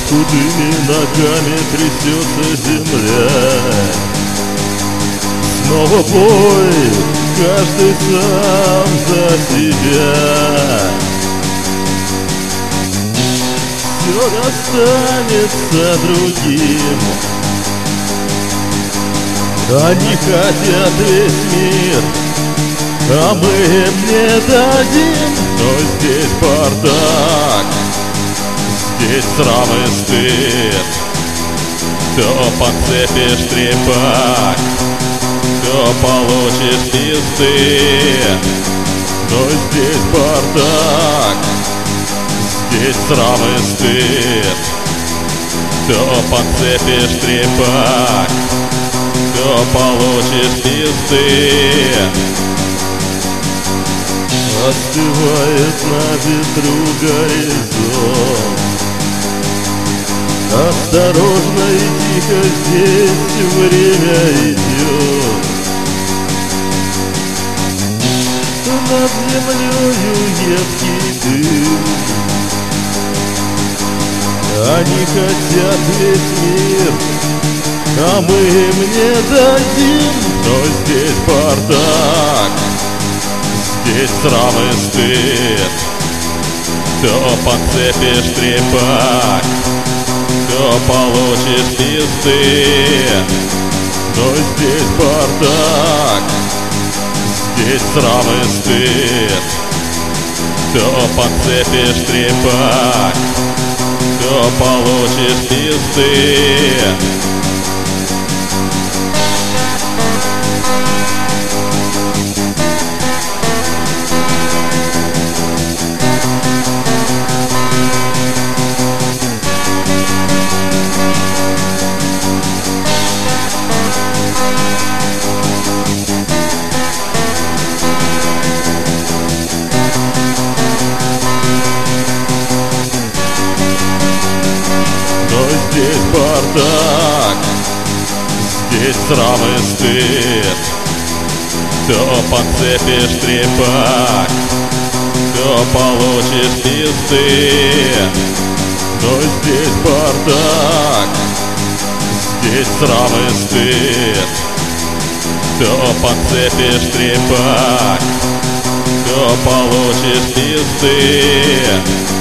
худыми ногами трясется земля. Снова бой, каждый сам за себя. Все достанется другим. Они хотят весь мир, а мы им не дадим. Но здесь бардак, здесь срам и стыд. То подцепишь трепак, то получишь пизды. Но здесь бардак, здесь срам и стыд. То подцепишь трепак, то получишь пизды. Остывает на ветру горизонт. Осторожно и тихо здесь время идет. Над землею едкий дым. Они хотят весь мир, а мы им не дадим. Но здесь бардак, здесь срам и стыд. То подцепишь трепак, то получишь пизды. Но здесь бардак, здесь срам и стыд. То подцепишь трепак, то получишь пизды. Здесь бардак, здесь срам и стыд. То подцепишь трепак, то получишь пизды. Но здесь бардак, здесь срам и стыд. То подцепишь трепак, то получишь пизды.